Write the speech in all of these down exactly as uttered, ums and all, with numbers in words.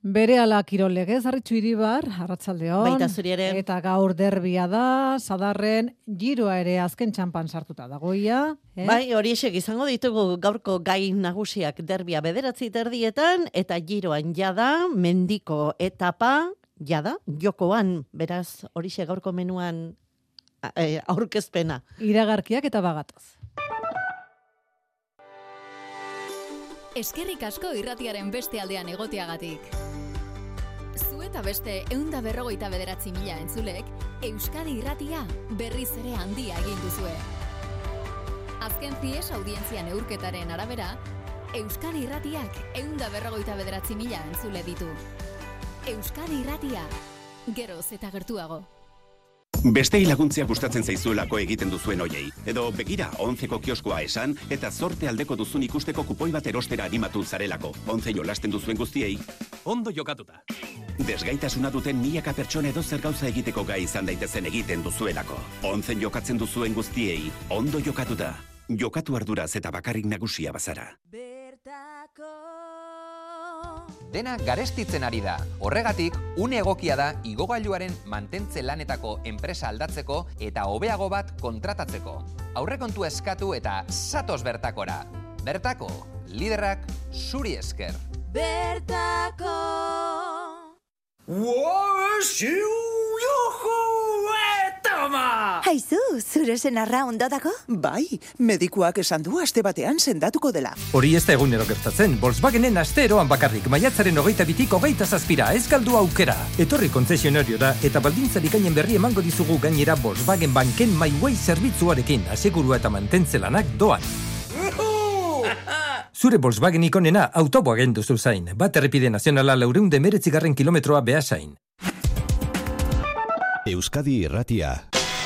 Berehala kirol legez, Arritxu Iribar, arratsaldeon. Baita zuri ere. Eta gaur derbia da, Sadarren giroa ere azken txanpan sartuta dagoia. Eh? Bai, horiexek izango ditugu gaurko gai nagusiak derbia bederatzi terdietan, eta giroan jada, mendiko etapa, jada, jokoan, beraz, horixe gaurko menuan eh, aurkezpena. Iragarkiak eta bagatoz. Eskerrik asko irratiaren beste aldean egoteagatik. Zu eta beste ehun eta berrogeita bederatzi mila entzulek, Euskadi Irratia berriz ere handia egin duzue. Azken zies audientzia neurketaren arabera, Euskadi Irratiak ehun eta berrogeita bederatzi mila entzule ditu. Euskadi Irratia, geroz eta gertuago. Bestei laguntzia gustatzen zaizuelako egiten duzuen hoiei. Edo begira, onzeko kioskoa esan, eta zorte aldeko duzun ikusteko kupoi bat erostera animatu zarelako. Onze jolasten duzuen guztiei. Ondo jokatuta. Desgaitasuna duten milaka pertsona edo zer gauza egiteko gai izan daitezen egiten duzuelako. Onzen jokatzen duzuen guztiei. Ondo jokatuta. Jokatu arduraz eta bakarrik nagusia bazara. Dena garestitzen ari da. Horregatik, une egokia da igogailuaren mantentze lanetako enpresa aldatzeko eta hobeago bat kontratatzeko. Aurrekontua eskatu eta zatoz bertakora. Bertako, liderrak zuri esker. Bertako. Haizu, zure senarra ondo dago? Bai, medikuak esan du aste batean sendatuko dela. Hori ez da egunero gertatzen, Volkswagenen asteroan bakarrik, maiatzaren hogeita bitik hogeita zazpira, ez galdu aukera. Etorri kontzesionariora eta baldintzarik gainen berri emango dizugu gainera Volkswagen Banken My Way zerbitzuarekin, asegurua eta mantentze lanak doan. Zure Volkswagen ikonena autoboagen duzu zain, bat errepide nazionala laureun de meretzigarren kilometroa behasain. Euskadi Irratia.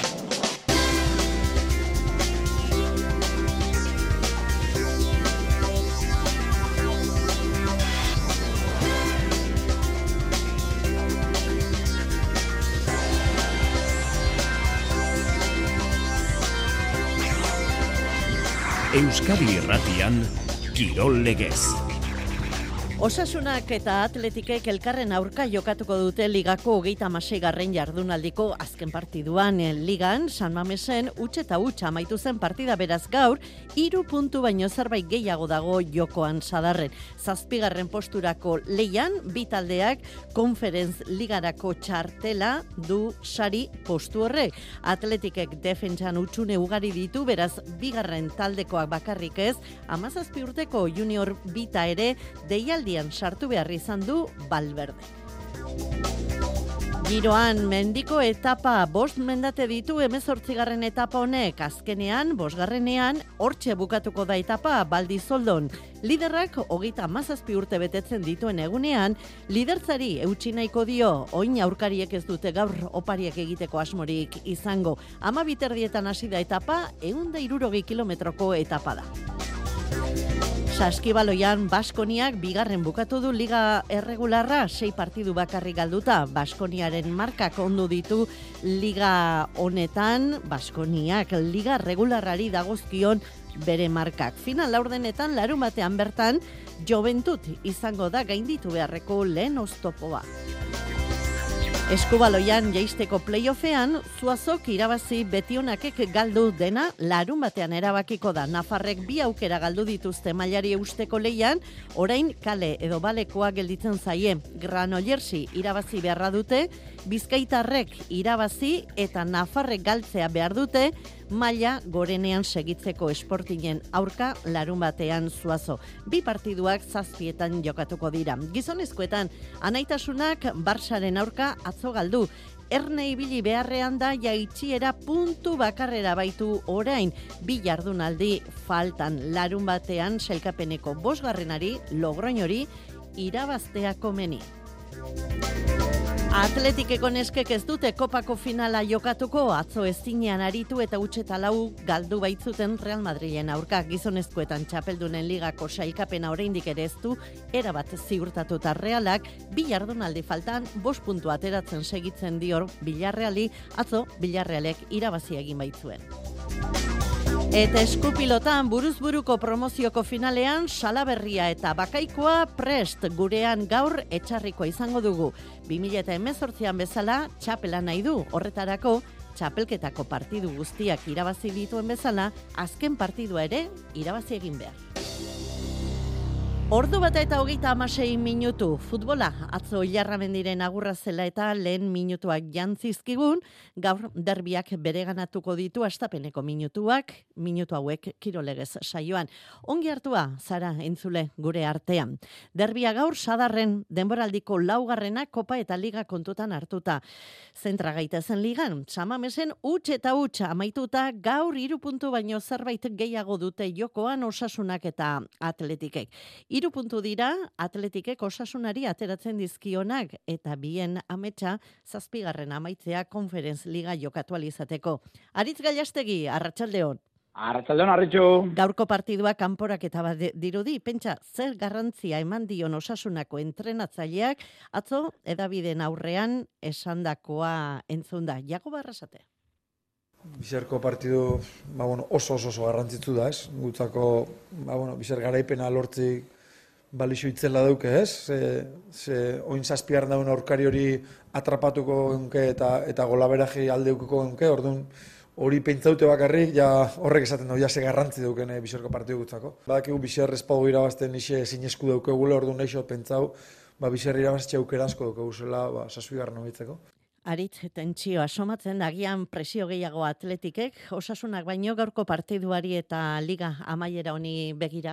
Euskadi Irratian, kirol legez. Osasunak eta Atletikek elkarren aurka jokatuko dute ligako hogeita hamaseigarren jardunaldiko azken partiduan. Ligan, San Mamesen, huts eta huts amaitu zen partida, beraz gaur, hiru puntu baino zerbait gehiago dago jokoan Sadarren. Zazpigarren posturako leian, bi taldeak Konferenz Ligarako txartela du sari postu horrek. Atletikek defentsan hutsune ugari ditu, beraz bigarren taldekoak bakarrik ez, hamazazpi urteko junior bita ere deialdi sartu behar izan du Valverde. Giroan mendiko etapa bost mendate ditu hemezortzigarren etapa honek, azkenean bosgarrenean hortxe bukatuko da etapa Baldizoldon. Liderrak hogeita hamazazpi urte betetzen dituen egunean, lidertzari eutsi nahiko dio, oin aurkariek ez dute gaur opariak egiteko asmorik izango. Hamabi terdietan hasi da etapa, ehun eta hirurogei kilometroko etapa da. Saskibaloian Baskoniak bigarren bukatu du liga erregularra, sei partidu bakarrik galduta. Baskoniaren markak ondo ditu liga honetan, Baskoniak liga regularrari dagozkion bere markak. Final laurdenetan larun batean bertan, Joventut izango da gainditu beharreko lehen oztopoa. Eskubaloian jaisteko playoffean, Zuazok irabazi Betionakek galdu dena larun batean erabakiko da. Nafarrek bi aukera galdu dituzte mailari eusteko leian, orain kale edo balekoa gelditzen zaie. Granollersi irabazi beharra dute, Bizkaitarrek irabazi eta Nafarrek galtzea behar dute, maila gorenean segitzeko Sportingen aurka larun batean Zuazo. Bi partiduak zazpietan jokatuko dira. Gizonezkoetan, anaitasunak Barsaren aurka atzo galdu. Erne ibili beharrean da jaitxiera puntu bakarrera baitu orain. Bi jardunaldi faltan larun batean sailkapeneko bosgarrenari Logroñori irabaztea komeni. Atletikeko neskek ez dute kopako finala jokatuko, atzo ezinean aritu eta huts eta lau galdu baitzuten Real Madrilen aurka. Gizonezkoetan txapeldunen ligako sailkapena oraindik ere ez du erabat ziurtatuta. Realak bi jardunaldi faltan bost puntu ateratzen segitzen dior Villarreali, atzo Villarrealek irabazi egin baitzuen. Eta eskupilotan buruzburuko promozioko finalean Salaberria eta Bakaikoa prest gurean gaur etxarrikoa izango dugu. bi mila hemezortzian bezala txapela nahi du, horretarako txapelketako partidu guztiak irabazi dituen bezala, azken partidua ere irabazi egin behar. Ordu bata eta hogeita hamasei minutu futbola, atzo Ilarramendiren agurra zela eta lehen minutuak jantzizkigun, gaur derbiak bereganatuko ditu astapeneko minutuak, minutu hauek kirolegez saioan. Ongi hartua, zara entzule gure artean. Derbia gaur sadarren denboraldiko laugarrena kopa eta liga kontutan hartuta. Zentra gaitezen ligan, Samamesen huts eta huts amaituta gaur hiru puntu baino zerbait gehiago dute jokoan Osasunak eta Atletikek. Hiru puntu dira Atletikek Osasunari ateratzen dizkionak eta bien ametsa zazpigarren amaitzea Conference Liga jokatu alizateko. Aritz Gallastegi, arratsaldeon. Arratsaldeon, Arritxu. Gaurko partidua kanporak eta bat dirudi, pentsa zer garrantzia eman dion Osasunako entrenatzaileak atzo edabideen aurrean esandakoa entzunda. Jago Barrasate. Bizerko partidu ba, bueno, oso oso oso garrantzitsu da, ez? Gutzako ba, bueno, bizer garaipena lortzik balixo itzela dauke, ez? Ze, ze oin zazpigarren dauen aurkari hori atrapatuko genke eta, eta golaberaji aldeukiko genke, orduan hori pentsaute bakarrik, ja horrek esaten du, ja ze garrantzi duken eh, bizerko partidu gutzako. Badakigu bizer espago irabazten ixe zinesku daukegule, orduan nahi pentsau, ba, bizer irabaztxe aukera asko daukegu zela, ba, zazpigarren hobitzeko. Aritz, tentsio asomatzen agian presio gehiago Atletikek, Osasunak baino gaurko partiduari eta liga amaiera honi begira?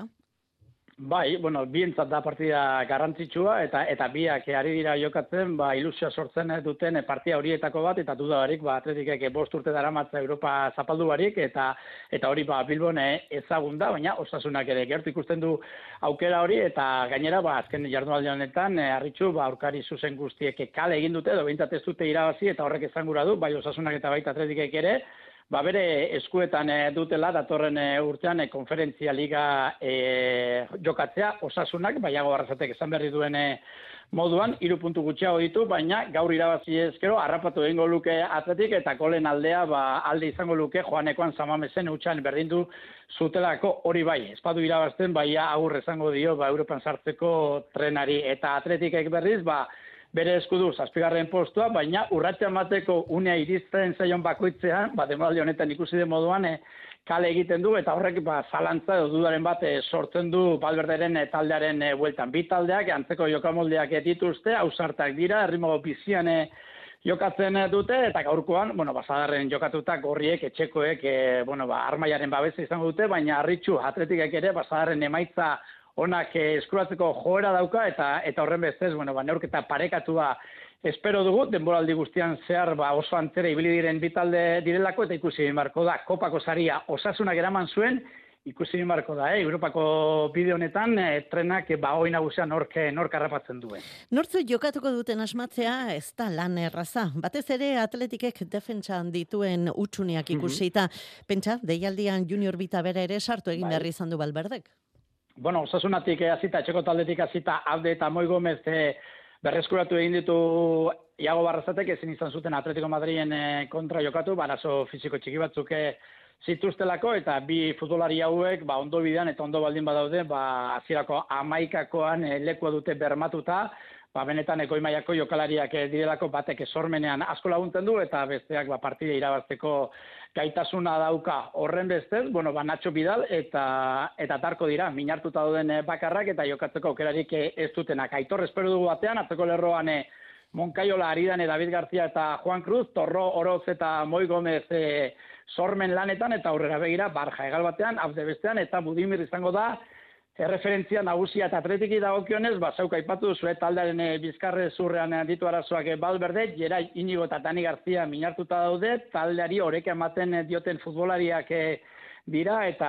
Bai, bueno, bientzat da partida garrantzitsua eta eta biak ari dira jokatzen, ba ilusioa sortzen duten partida horietako bat eta duda barik, ba Atletikek bost urte daramatza Europa zapaldu barik eta eta hori ba Bilbon ezagun da, baina Osasunak ere gertu ikusten du aukera hori eta gainera ba azken jardunaldi honetan Arritxu ba aurkari zuzen guztiek kale egin dute edo behintzat ez dute irabazi eta horrek ezangura du, bai Osasunak eta baita Atletikek ere. Ba bere eskuetan e, dutela datorren e, urtean e, konferentzia liga e, jokatzea Osasunak, baiago Barrasatek esan berri duen e, moduan, hiru puntu gutxiago ditu, baina gaur irabazi ezkero harrapatu egingo luke Atletik eta golen aldea ba, alde izango luke Joanekoan Samamesen hutsan berdindu zutelako hori bai. Espadu irabazten baia agur esango dio ba Europan sartzeko trenari eta Atletikek berriz ba bere eskudu zazpigarren postua, baina urratsa emateko unea iristen zaion bakoitzean, ba denboraldi honetan ikusi den moduan e, kale egiten du eta horrek ba zalantza edo dudaren bat e, sortzen du Valverderen e, taldearen e, bueltan. Bi taldeak antzeko jokamoldeak dituzte, ausartak dira, erritmo bizian e, jokatzen dute eta gaurkoan, bueno, basadarren jokatuta gorriek etxekoek e, bueno, ba armaiaren babesa izango dute, baina Arritxu Atletikek ere basadarren emaitza onak eskuratzeko joera dauka eta eta horren bestez, bueno, ba neurketa parekatua espero dugu, denboraldi guztian zehar ba oso antzera ibili diren bi talde direlako eta ikusi egin beharko da. Kopako saria Osasunak eraman zuen, ikusi egin beharko da, eh? Europako bide honetan e, trenak ba hoi nagusian nork nork harrapatzen duen. Nortzu jokatuko duten asmatzea ez da lan erraza. Batez ere Atletikek defentsan dituen utsuneak ikusita, mm-hmm. Pentsa, deialdian Junior Bita bere ere sartu egin bai. Berri izan du Valverdek. Bueno, Osasunatik hasita, etxeko taldetik hasita, Abde eta Moi Gomez e, berreskuratu egin ditu Iago Barrasatek ezin izan zuten Atletico Madriden e, kontra jokatu, barazo fisiko txiki batzuk e, zituztelako eta bi futbolari hauek ba ondo bidean eta ondo baldin badaude, ba hasierako hamaikakoan e, lekua dute bermatuta, ba benetan goi mailako jokalariak e, direlako batek sormenean asko laguntzen du eta besteak ba partida irabazteko gaitasuna dauka. Horren bestez, bueno, ba Nacho Vidal eta eta Tarko dira minartuta dauden bakarrak eta jokatzeko aukerarik ez dutenak. Aitor espero dugu batean atzeko lerroan e, Moncayola, Aridane, David García eta Juan Cruz, Torro, Oroz eta Moi Gomez e, sormen lanetan eta aurrera begira Barja egal batean, Abde bestean eta Budimir izango da erreferentzia nagusia eta Atletiki dagokionez, ba zauk aipatu duzu taldearen e, bizkarre zurrean ditu arazoak e, Valverde, Gerai, Inigo eta Dani García minartuta daude, taldeari oreka ematen e, dioten futbolariak e, dira eta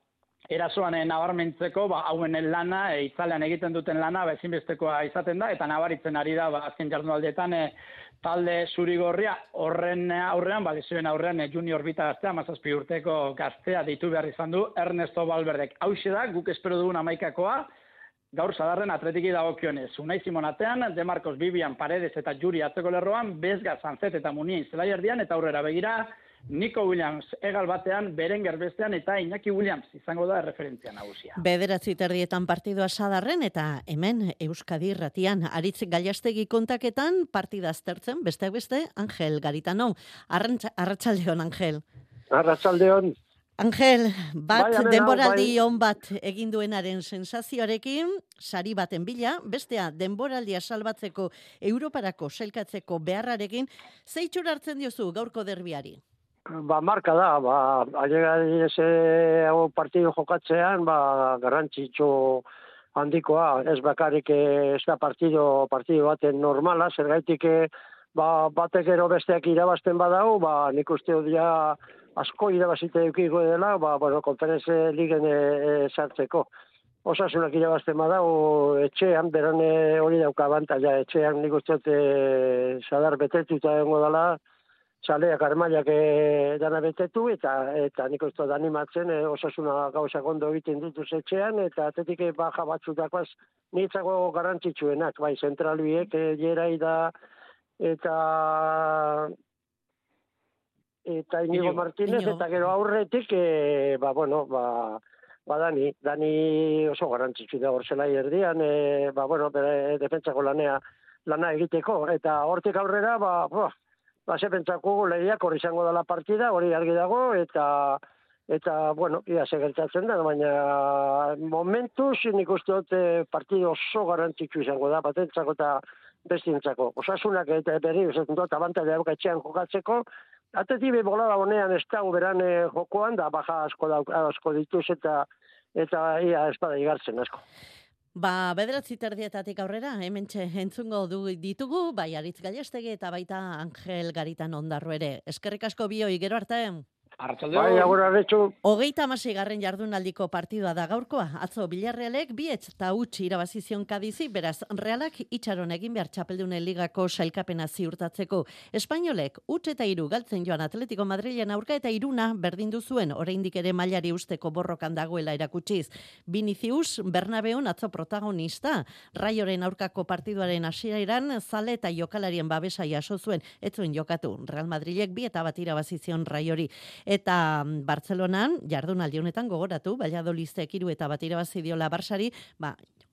erasoan e, nabarmentzeko ba hauen lana e, itzalean egiten duten lana ba ezinbestekoa izaten da eta nabaritzen ari da ba azken jardunaldeetan e, talde zurigorria horren aurrean, ba lesioen aurrean e, Junior Bita gaztea, hamazazpi urteko gaztea deitu behar izan du Ernesto Valverdek. Hauxe da, guk espero dugun hamaikakoa, gaur sadarren Atletiki dagokionez. Unai Simon atean, De Marcos, Vivian, Paredes eta Juri atzeko lerroan, Bezga, Sanzet eta Munien zelai erdian, eta aurrera begira, Nico Williams egal batean, Berenger bestean eta Iñaki Williams izango da referentzia nagusia. Bederatzi terdietan partidua sadarren eta hemen Euskadi Irratian Aritz Gallastegi kontaketan partida aztertzen, besteak beste, Angel Garitano. Arratsaldeon, Angel. Arratsaldeon. Angel, bat bai, denboraldi bai. on bat egin duenaren sensazioarekin, sari baten bila, bestea denboraldia salbatzeko Europarako sailkatzeko beharrarekin, zeitxur hartzen diozu gaurko derbiari? Ba, marka da, ba, ailegari ese hau partidu jokatzean, ba, garrantzitsu handikoa, ez bakarrik ez da partido, partido baten normala, zergaitik ba, batek ero besteak irabazten badau, ba, nik uste dia asko irabazite eukiko dela, ba, bueno, konferenze ligen e, e, sartzeko. Osasunak irabazten badau, etxean, beran e, hori dauka abantaila, etxean nik uste e, sadar betetuta dengo dela, txaleak armailak e, dana betetu, eta eta nik uste da animatzen e, osasuna gauzak ondo egiten dituz etxean, eta atetik e, baja batzutakoaz nitzako garrantzitsuenak, bai, zentralbiek, e, jerai da, eta eta Inigo Martínez, Inigo. Eta gero aurretik, e, ba, bueno, ba, ba Dani, Dani oso garrantzitsu da hor zelai erdian, e, ba, bueno, bere defentsako lanea, lana egiteko, eta hortik aurrera, ba, ba, ba ze pentsako lehiak hori izango dela partida, hori argi dago, eta, eta bueno, ia segertatzen da, baina momentuz, nik uste dut partido oso garrantzitsu izango da, batentzako eta bestintzako. Osasunak eta berri, usatzen dut, abantaila etxean jokatzeko, Atetibe bolada honean ez dago beran e, jokoan, da baja asko, da, asko dituz eta eta ia espada igartzen asko. Ba, bederatzi terdietatik aurrera, hementxe entzungo du ditugu, bai Aritz Gallastegi eta baita Angel Garitan Ondarro ere. Eskerrik asko bioi, gero arte. Bai, agora retxu. Hogeita hamasei garren jardunaldiko partidua da gaurkoa. Atzo Bilarrealek bi eta utzi irabazizion Kadizi, beraz Realak itxaron egin behar Txapeldunen ligako sailkapena ziurtatzeko. Espainolek utz eta hiru galtzen joan Atletico Madrilen aurka eta hiruna berdindu zuen, oraindik ere mailari usteko borrokan dagoela erakutsiz. Vinicius Bernabeun atzo protagonista, Raioren aurkako partiduaren hasieran zale eta jokalarien babesa jaso zuen, ez zuen jokatu. Real Madrilek bi eta bat irabazizion Raiori. Eta Bartzelonan, jardunaldi honetan gogoratu, Valladolidek hiru eta bat irabazi diola Barsari, ba,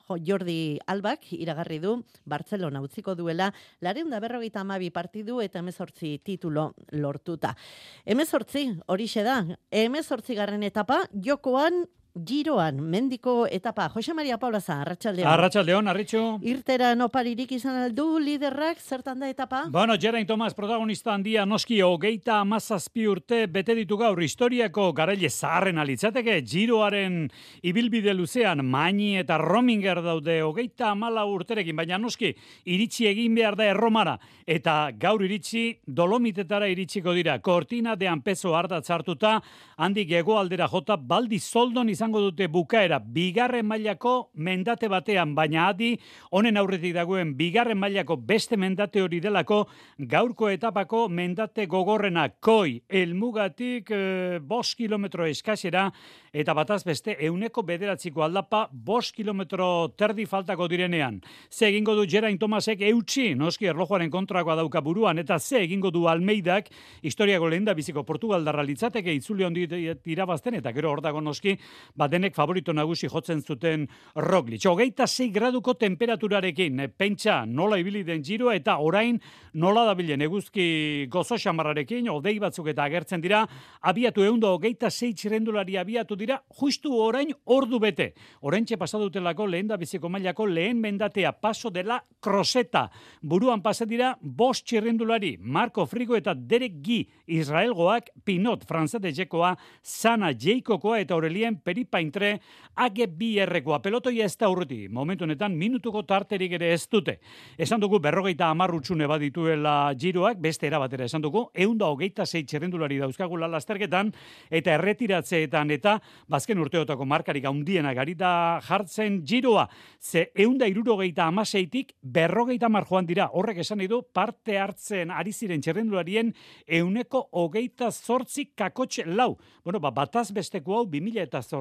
Jordi Albak iragarri du Bartzelona utziko duela laurehun eta berrogeita hamabi partidu eta hemezortzi titulo lortuta. hemezortzi horixe da, hemezortzigarren etapa jokoan Giroan, mendiko etapa. Jose Maria Paulaza, arratsaldeon. Arratsaldeon, Arritxu. Irtera noparirik izan aldu liderrak, zertan da etapa? Bueno, Geraint Thomas protagonista handia noski hogeita hamazazpi urte bete ditu gaur historiako garaile zaharren alitzateke. Giroaren ibilbide luzean Maini eta Rominger daude hogeita hamala urterekin, baina noski iritsi egin behar da Erromara. Eta gaur iritsi Dolomitetara iritsiko dira. Cortina de Ampezzo ardatz hartuta, handik hegoaldera jota Baldi Soldon izango dute bukaera bigarren mailako mendate batean, baina adi honen aurretik dagoen bigarren mailako beste mendate hori delako gaurko etapako mendate gogorrena Koi, helmugatik e, bost kilometro eskasera eta bataz beste euneko bederatziko aldapa bost kilometro terdi faltako direnean. Ze egingo du Geraint Thomasek eutxi, noski erlojuaren kontrakoa dauka buruan, eta ze egingo du Almeidak, historiako lehenda biziko Portugaldarra litzateke itzuli hondi irabazten, eta gero hor dago noski badenek favorito nagusi jotzen zuten Roglic. Hogeita sei graduko temperaturarekin, pentsa nola ibili den Giroa eta orain nola dabilen eguzki gozo xamarrarekin, odei batzuk eta agertzen dira, abiatu eundo hogeita sei txirrendulari abiatu dira, justu orain ordu bete. Oraintxe pasadutelako lehen da biziko mailako lehen mendatea paso dela Croseta. Buruan pasa dira bost txirrendulari, Marco Frigo eta Derek Gi, Israelgoak, Pinot, Franzatezekoa, Sana, Jaikokoa eta Aurelien Peripaintre, Age B R-koa. Pelotoia ez da urruti. Momentu honetan minutuko tarterik ere ez dute. Esan dugu berrogeita amarrutxune badituela Giroak, beste erabatera esan dugu, eunda hogeita sei txerrendulari dauzkagula lasterketan, eta erretiratzeetan eta bazken urteotako markarik haundienak garita jartzen Giroa. Ze eunda irurogeita amaseitik berrogeita amar joan dira. Horrek esan nahi du parte hartzen ari ziren txerrendularien euneko hogeita zortzi kakotxe lau. Bueno, ba, bataz besteko hau bi mila eta zortzi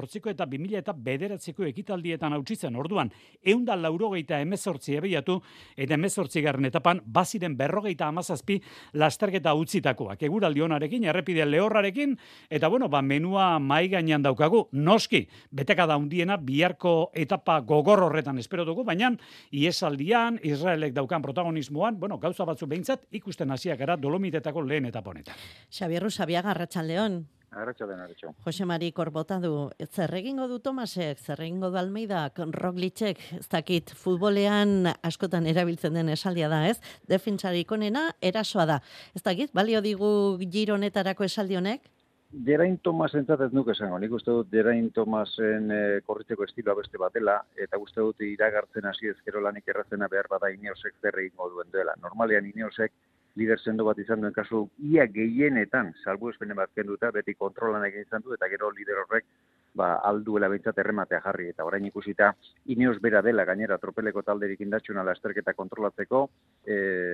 zortziko eta bi mila eta bederatziko ekitaldietan hautsitzen. Orduan, eunda laurogeita emezortzi ebeiatu eta emezortzi garren etapan baziren berrogeita amazazpi lasterketa utzitakoak. Eguraldi onarekin, errepide lehorrarekin, eta bueno, ba, menua mai gainean daukagu. Noski, betekada handiena biharko etapa gogor horretan espero dugu, baina iesaldian, Israelek daukan protagonismoan, bueno, gauza batzu behintzat, ikusten hasiak gara Dolomitetako lehen etapa honetan. Xabier Rusabiaga, Arratsaldeon. Arratsaldeon, Arratxo. Jose Mari Korbota du, zer egingo du Tomasek, zer egingo du Almeidak, Roglicek, ez dakit, futbolean askotan erabiltzen den esaldia da, ez? Defentsarik onena, erasoa da. Ez dakit, balio digu Giro honetarako esaldi honek? Geraint Tomasentzat ez nuke esango. Nik uste dut Geraint Tomasen e, korritzeko estiloa beste batela, eta uste dut iragartzen hasi ezkero lanik errazena behar bada Ineosek zer egingo duen duela. Normalean Ineosek lider sendo bat izan duen kasu, ia gehienetan, salbuespenen bat kenduta, beti kontrolan egin izan du, eta gero lider horrek ba, alduela behintzat errematea jarri. Eta orain ikusita, Ineos bera dela gainera tropeleko talderik indatxuna lasterketa kontrolatzeko, e,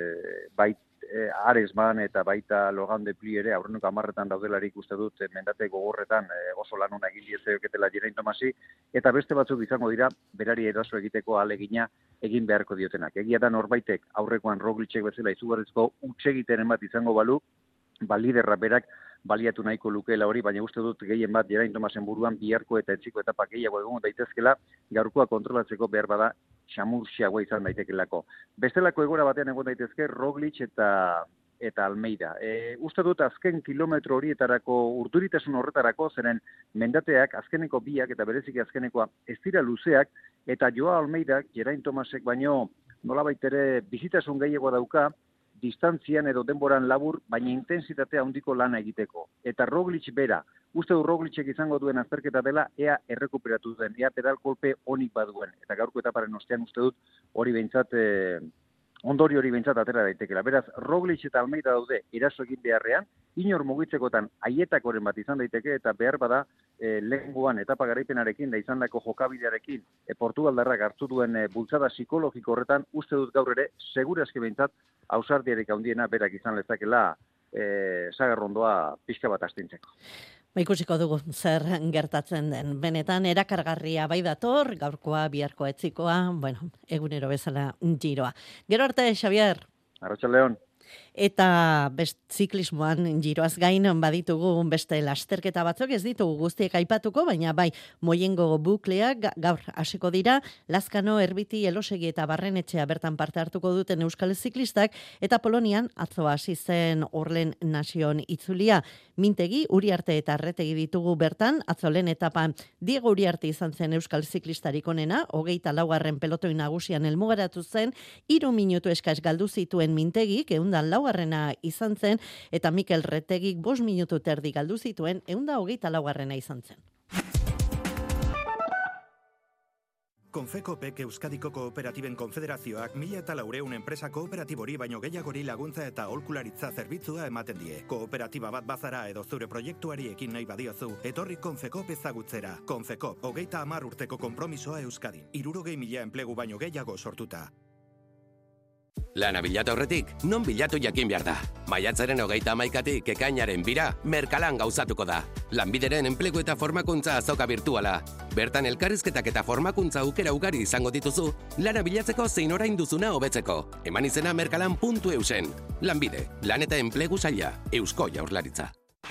bait e, Aresman eta baita Logan de Pli ere, aurreneko hamarretan daudelarik uste dut, mendate gogorretan e, oso lan hona egin diezaioketela Geraint Tomasi, eta beste batzuk izango dira, berari eraso egiteko ahalegina egin beharko diotenak. Egia da norbaitek aurrekoan Roglicek bezala izugarrizko utsegiteren bat izango balu, ba liderra berak baliatu nahiko lukeela hori, baina uste dut gehien bat Geraint Tomasen buruan biharko eta etziko etapa gehiago egongo daitezkela, gaurkoa kontrolatzeko behar bada xamurxiagoa izan daitekelako. Bestelako egora batean egon daitezke Roglic eta eta Almeida. E, uste dut azken kilometro horietarako, urduritasun horretarako, zeren mendateak azkeneko biak eta bereziki azkenekoa ez dira luzeak, eta Joao Almeidak, Geraint Tomasek baino nolabait ere bizitasun gehiago dauka, distantzian edo denboran labur, baina intensitatea handiko lana egiteko. Eta Roglic bera, uste du Roglicek izango duen azterketa dela, ea errekuperatu duen, ea pedal kolpe onik baduen. Eta gaurko etaparen ostean uste dut hori behintzat, eh, ondori hori behintzat atera daitekela. Beraz, Roglic eta Almeida daude eraso egin beharrean, inor mugitzekotan aietakoren bat izan daiteke, eta behar bada e, lehengoan etapa garaipenarekin, da izandako jokabidearekin, e, Portugaldarrak hartu duen e, bultzada psikologiko horretan, uste dut gaur ere, segurazki behintzat, ausardiarik handiena berak izan lezakela e, sagarrondoa pixka bat astintzeko. Ba, ikusiko dugu zer gertatzen den. Benetan erakargarria bai dator, gaurkoa, biharkoa, etzikoa, bueno, egunero bezala giroa. Gero arte, Xabier. Arratsaldeon. Eta best ziklismoan giroaz gain baditugu beste lasterketa batzuk, ez ditugu guztiek aipatuko, baina bai Moyengo bukleak gaur hasiko dira, Lazkano, Erbiti, Elosegi eta Barrenetxea bertan parte hartuko duten euskal ziklistak, eta Polonian atzo hasi zen Orlen Nazion itzulia. Mintegi, Uriarte eta Arretegi ditugu bertan, atzo lehen etapan Diego Uriarte izan zen euskal ziklistarik onena, hogeita laugarren pelotoi nagusian helmugaratu zen, hiru minutu eskaz galdu zituen Mintegik, eundan laugarrena izan zen, eta Mikel Retegik bost minutu terdi galdu zituen, eunda hogeita laugarrena izan zen. Konfekopek Euskadiko Kooperatiben Konfederazioak mila eta laureun enpresa kooperatibori baino gehiagori laguntza eta aholkularitza zerbitzua ematen die. Kooperatiba bat bazara edo zure proiektuari ekin nahi badiozu, etorri Konfekop ezagutzera. Konfekop, hogeita hamar urteko konpromisoa Euskadin. Hirurogei mila enplegu baino gehiago sortuta. Lana bilatu aurretik, non bilatu jakin behar da. Maiatzaren hogeita hamaikatik ekainaren bira, Merkalan gauzatuko da. Lanbideren enplegu eta formakuntza azoka virtuala. Bertan elkarrizketak eta formakuntza aukera ugari izango dituzu, lana bilatzeko zein orain duzuna hobetzeko. Eman izena merkalan puntu eusen. Lanbide, lan eta enplegu saila, Eusko Jaurlaritza.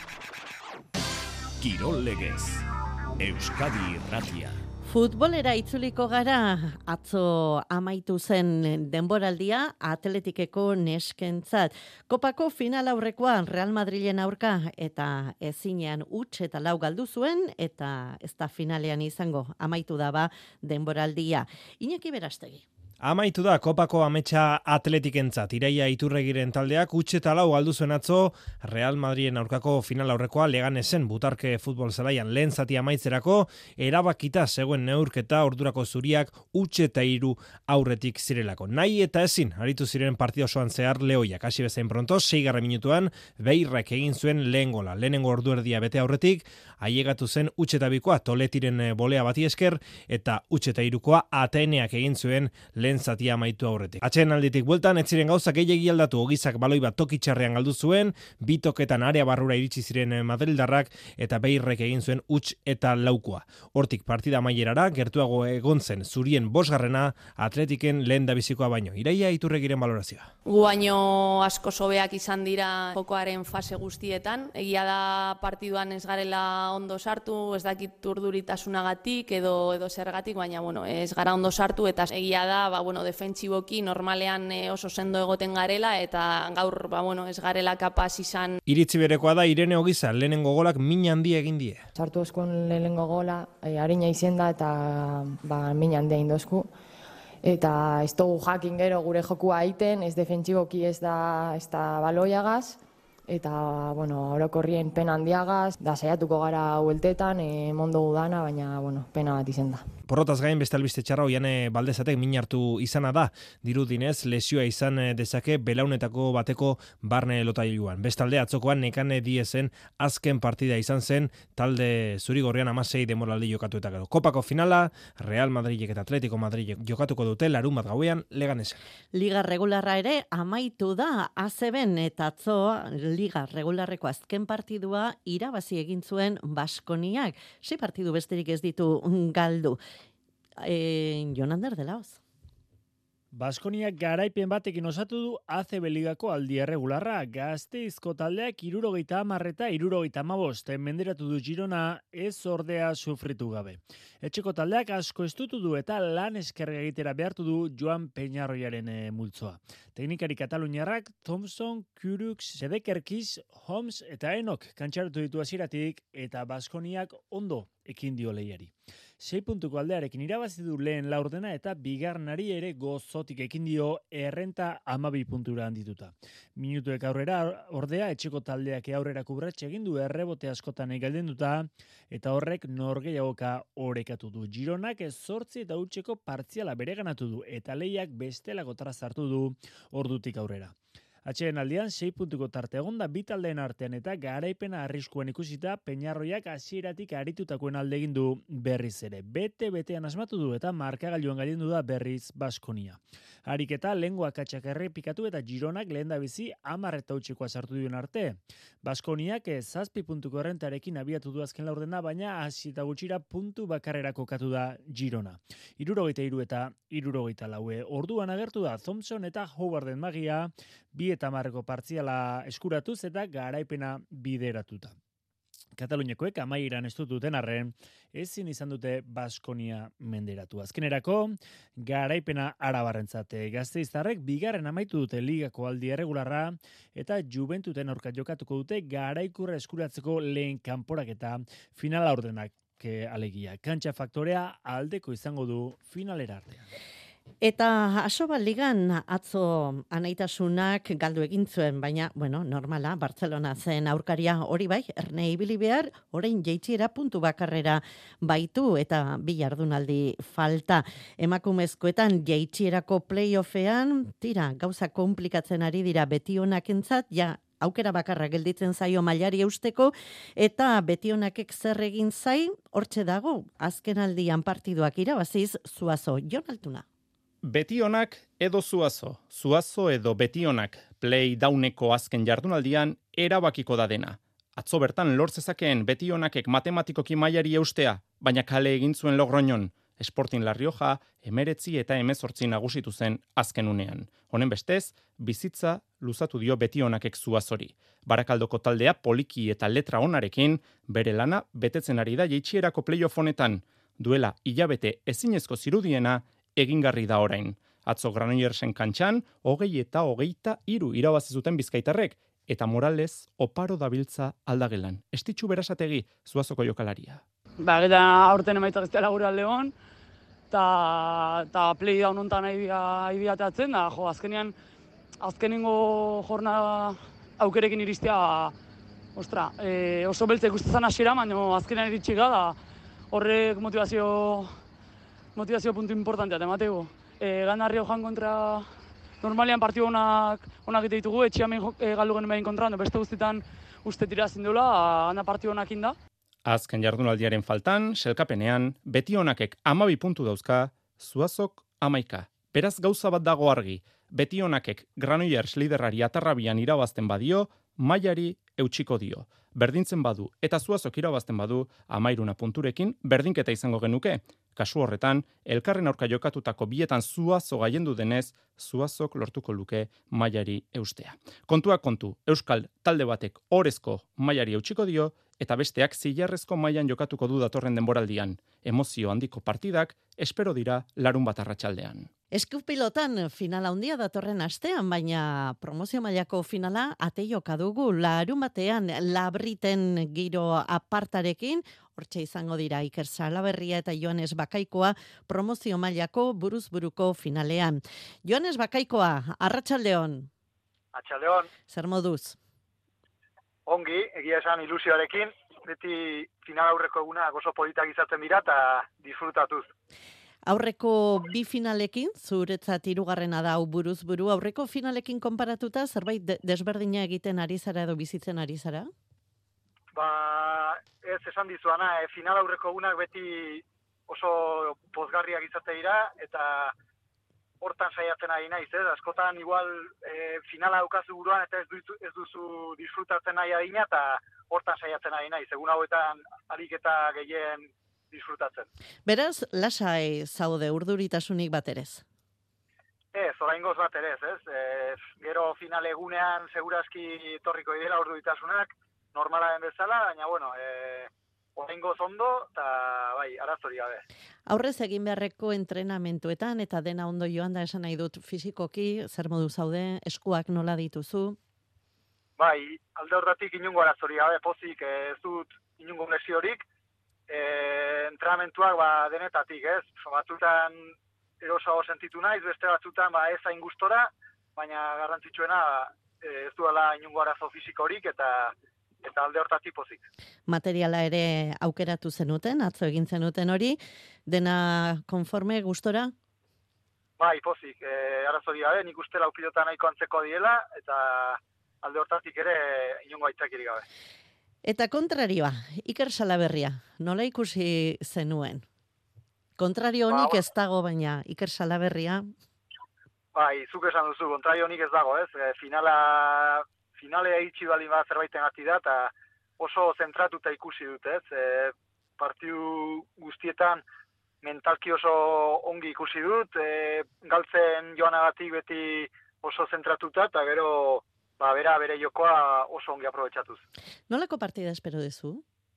Kirol legez, Euskadi Irratia. Futbolera itzuliko gara, atzo amaitu zen denboraldia Atletikeko neskentzat. Kopako final aurrekoa Real Madrilen aurka eta ezinean huts eta lau galdu zuen eta ez da finalean izango amaitu daba denboraldia. Iñaki Berastegi. Amaitu da Kopako ametsa Atletikentzat. Iraia Iturregiren taldeak huts eta lau galdu zuen atzo Real Madrilen aurkako final aurrekoa Leganesen Butarke futbol zelaian lehen zati amaitzerako erabakita zegoen neurketa ordurako zuriak huts eta hiru aurretik zirelako. Nahi eta ezin aritu ziren partida osoan zehar Lehoiak. Hasi bezain pronto, seigarren minutuan Beirrek egin zuen lehen gola. Lehenengo orduerdia bete aurretik ailegatu zen huts eta bikoa Toletiren bolea bati esker eta huts eta hirukoa Ateneak egin zuen lehen zatia amaitu aurretik. Atxeen alditik bueltan, ez ziren gauza gehiegi aldatu, Ogizak baloi bat toki txarrean galdu zuen, bi toketan area barrura iritsi ziren madrildarrak eta Beirrek egin zuen huts eta laukua. Hortik partida amaierara, gertuago egon zen zurien bosgarrena, Atletiken lehen dabizikoa baino. Iraia Iturregiren balorazioa. Gu baino asko sobeak izan dira jokoaren fase guztietan. Egia da partiduan ez garela ondo sartu, ez dakit urduritasunagatik edo edo zergatik, baina bueno, ez gara ondo sartu eta egia da, ba bueno, defentsiboki normalean oso sendo egoten garela eta gaur ba bueno, ez garela kapaz izan. Iritzi berekoa da Irene Ogiza, lehenengo golak min handia egin die. Sartu eskon lehenengo gola, e, arina izen da eta ba min handia indozku. Eta ez dugu jakin gero gure jokua egiten, ez defentsiboki ez da, ez da baloiagaz, eta, bueno, orokorrien pena handiagaz, da saiatuko gara hueltetan, e, mondo udana, baina, bueno, pena bat izen da. Porrotaz gain beste albiste txarra Oiane Baldezatek min hartu izana da, dirudinez lesioa izan dezake belaunetako bateko barne lotailuan. Bestalde atzokoan Nekane Diezen azken partida izan zen, talde zurigorrian hamasei demoraldi jokatu eta gero. Kopako finala, Real Madridek eta Atletico Madridek jokatuko dute larun bat gauean Leganesen. Liga regularra ere amaitu da A C B eta atzo Liga regularreko azken partidua irabazi egin zuen Baskoniak. Sei partidu besterik ez ditu galdu. E, Jon Ander de Laoz. Baskoniak garaipen batekin osatu du A C B Ligako aldi erregularra. Gasteizko taldeak hirurogeita hamar eta hirurogeita hamabost menderatu du Girona, ez ordea sufritu gabe. Etxeko taldeak asko estutu du eta lan eskerga egitera behartu du Joan Peñarroiaren e, multzoa. Teknikari kataluniarrak Thompson, Kurux, Sedekerkiz, Holmes eta Enok kantxaratu ditu hasieratik eta Baskoniak ondo ekin dio lehiari. Sei puntuko aldearekin irabazi du lehen laurdena eta bigarnari ere gozotik ekin dio errenta hamabi puntura handituta. Minutuek aurrera ordea etxeko taldeak aurrera kubratxe egin du errebote askotan galdenduta eta horrek norgehiagoka orekatu du. Gironak ez zortzi eta hutseko partziala bereganatu du eta lehiak bestelako trazartu du ordutik aurrera. Atxeen aldean sei puntuko tarte egonda bi taldeen artean eta garaipena arriskuen ikusita Peñarroiak hasieratik aritutakoen alde egin du berriz ere. Bete-betean asmatu du eta markagailuan gailendu da berriz Baskonia. Ariketa lehengo akatsak errepikatu eta Gironak lehen da bizi hamar eta hutsekoa sartu duen arte. Baskoniak zazpi puntuko errentarekin abiatu du azken laurdena, baina hasi eta gutxira puntu bakarrera kokatu da Girona. Hirurogeita hiru eta hirurogeita laue. Orduan agertu da Thompson eta Howarden magia, bi eta hamarreko partziala eskuratuz eta garaipena bideratuta. Kataluniakoek amaieran ez duten arren, ezin izan dute Baskonia menderatu. Azkenerako, garaipena arabarrentzate. Gasteiztarrek bigarren amaitu dute ligako aldi erregularra eta Juventuten aurka jokatuko dute garaikurra eskuratzeko lehen kanporak eta finala ordenak alegia. Kantxa faktorea aldeko izango du finalera artean. Eta Asoba Ligan atzo anaitasunak galdu egin zuen, baina, bueno, normala, Barcelona zen aurkaria hori bai, erne ibili behar, orain jeitsiera puntu bakarrera baitu eta bi jardunaldi falta. Emakumezkoetan jeitsierako playoffean, tira, gauza komplikatzen ari dira betionak entzat, ja, aukera bakarra gelditzen zaio mailari eusteko, eta betionakek zer egin zain, hortxe dago, azkenaldian partiduak irabaziz, Zuazo, Jon Altuna. Betionak edo Zuazo, Zuazo edo Betionak play downeko azken jardunaldian erabakiko da dena. Atzo bertan lortzezakeen Betionakek matematikoki mailari eustea, baina kale egin zuen Logroñon. Sporting La Rioja, emeretzi eta emezortzi nagusitu zen azken unean. Honen bestez, bizitza luzatu dio Betionakek Zuazori. Barakaldoko taldea poliki eta letra onarekin, bere lana betetzen ari da jeitsierako playoff honetan. Duela hilabete ezinezko zirudiena, egingarri da orain. Atzo Granoillersen kantxan, hogei eta hogeita hiru irabazi zuten bizkaitarrek, eta Morales oparo dabiltza aldagelan. Estitxu Berasategi, Zuazoko jokalaria. Ba, eta aurten emaitzak ez dela gure aldeon, eta play down hontan aibiatatzen, da, jo, azkenean, azkenengo jornada aukerekin iristea, ostra, e, oso beltza ikustezan hasiera, baina azkenean iritxiga, da, horrek motivazio motivazio puntu importantea, temateko. E, Gana Riojan kontra normalian partidu onak onak egite ditugu, etxean e, galdu genuen behin kontra, beste guztietan uste tira zindula, gana partidu onak inda. Azken jardunaldiaren faltan, selkapenean, Betionakek hamabi puntu dauzka, Zuazok hamaika. Beraz gauza bat dago argi, Betionakek Granollers liderrari atarrabian irabazten badio, mailari eutxiko dio. Berdintzen badu eta Zuazok irabazten badu, amairuna punturekin berdinketa izango genuke. Kasu horretan, elkarren aurka jokatutako bietan Zuazo gaiendu denez, Zuazok lortuko luke mailari eustea. Kontua kontu, Euskal talde batek orezko mailari eutxiko dio, eta besteak zilarrezko mailan jokatuko du datorren denboraldian. Emozio handiko partidak espero dira larun bat arratsaldean. Eskupilotan finala handia datorren astean, baina promozio mailako finala ate joka dugu larun batean Labriten giro apartarekin, hortxe izango dira Iker Salaberria eta Joanes Bakaikoa promozio mailako buruz-buruko finalean. Joanes Bakaikoa, arratsaldeon. Arratsaldeon. Zer moduz? Ongi, egia esan ilusioarekin, beti final aurreko eguna oso politak izaten dira eta disfrutatuz. Aurreko bi finalekin, zuretzat hirugarrena da hau buruz buru, aurreko finalekin konparatuta zerbait de- desberdina egiten ari zara edo bizitzen ari zara? Ba, ez esan dizuana, e, final aurreko egunak beti oso pozgarriak izate dira eta hortan saiatzen ari naiz, ez? Askotan igual e, finala daukazu buruan eta ez duzu, ez duzu disfrutatzen nahi adina eta hortan saiatzen ari naiz. Egun hauetan ariketa gehien disfrutatzen. Beraz, lasai zaude urduritasunik bat erez. Ez, oraingoz bat ere ez, ez? E, gero final egunean segurazki torriko idela urduritasunak, normala den bezala, baina bueno, e, oraingoz ondo eta bai, arazori gabe. Aurrez egin beharreko entrenamentuetan eta dena ondo joan da esan nahi dut fisikoki, zer modu zaude, eskuak nola dituzu? Bai, alde horretik inungo arazori gabe, pozik ez dut inungo lesiorik, e, entrenamentuak ba, denetatik, ez? Batzutan erosago sentitu naiz, beste batzutan ba, ez hain gustora, baina garrantzitsuena e, ez duela inungo arazo fisikorik eta eta alde hortatik pozik. Materiala ere aukeratu zenuten, atzo egin zenuten hori, dena konforme gustora? Bai, pozik, e, arazori gabe, nik uste lau pilota nahiko antzeko diela, eta alde hortatik ere inongo aitzakirik gabe. Eta kontrarioa, Iker Salaberria, nola ikusi zenuen? Kontrario honik Ba, ez dago, baina Iker Salaberria... Bai, zuk esan duzu, kontrario honik ez dago, ez? E, finala, finale itxi baldin bat zerbaiten gati da, eta oso zentratuta ikusi dut, ez? E, partiu guztietan mentalki oso ongi ikusi dut, e, galtzen joanagatik beti oso zentratuta, eta gero ba, bera bere jokoa oso ongi aprobetxatuz. Nolako partida espero duzu?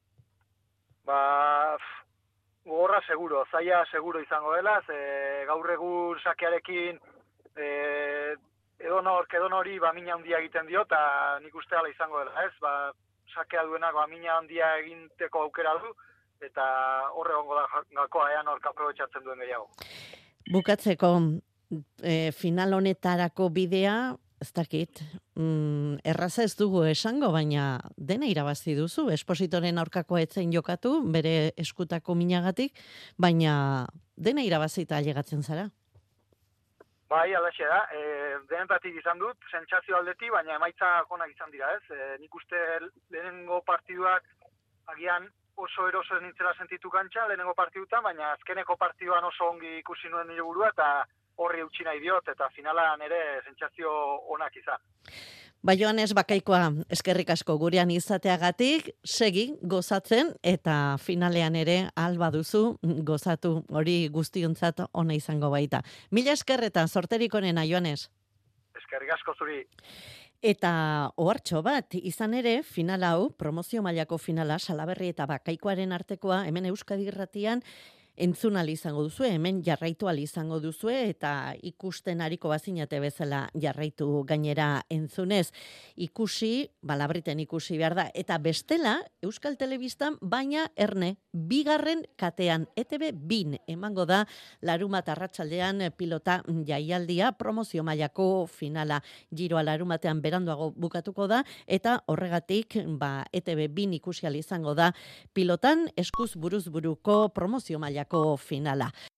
Ba, pff, gogorra seguro, zaila seguro izango dela, ze gaur egun sakearekin e, edonor, edonori ba, mina handia egiten dio, eta nik uste hala izango dela, ez? Ba, sakea duenak ba, mina handia eginteko aukera du, eta horre gongo da gakoa ean horka aprobetxatzen duen gehiago. Bukatzeko e, final honetarako bidea, ez dakit, mm, erraza ez dugu esango, baina dena irabazi duzu, Espositoren aurkako etzen jokatu, bere eskutako minagatik, baina dena irabazita ailegatzen zara. Bai, alaxe da, e, denetatik izan dut, sentsazio aldeti, baina emaitza onak izan dira, ez? E, nik uste lehenengo partiduak agian oso eroso ez nintzela sentitu kantxa, lehenengo partidutan, baina azkeneko partiduan oso ongi ikusi nuen nire burua, eta horri eutxi nahi diot, eta finalan ere sentsazio onak izan. Ba, Joanes Bakaikoa, eskerrik asko gurean izateagatik, segi gozatzen, eta finalean ere alba duzu gozatu, hori guztiontzat ona izango baita. Mila eskerreta, sorterik onena, Joanes. Eskerrik asko zuri. Eta ohartxo bat, izan ere, final hau, promozio mailako finala, Salaberri eta Bakaikoaren artekoa, hemen Euskadi Irratian, entzun ahal izango duzue, hemen jarraitu ahal izango duzue, eta ikusten ariko bazinate bezala jarraitu gainera entzunez. Ikusi, Balabriten ikusi behar da, eta bestela, Euskal Telebistan, baina erne, bigarren katean, E T B bin, emango da, larumat arratsaldean pilota jaialdia, promozio mailako finala, giroa larumatean beranduago bukatuko da, eta horregatik, ba, E T B bin ikusi ahal izango da, pilotan eskuz buruz buruko promozio mailako finala.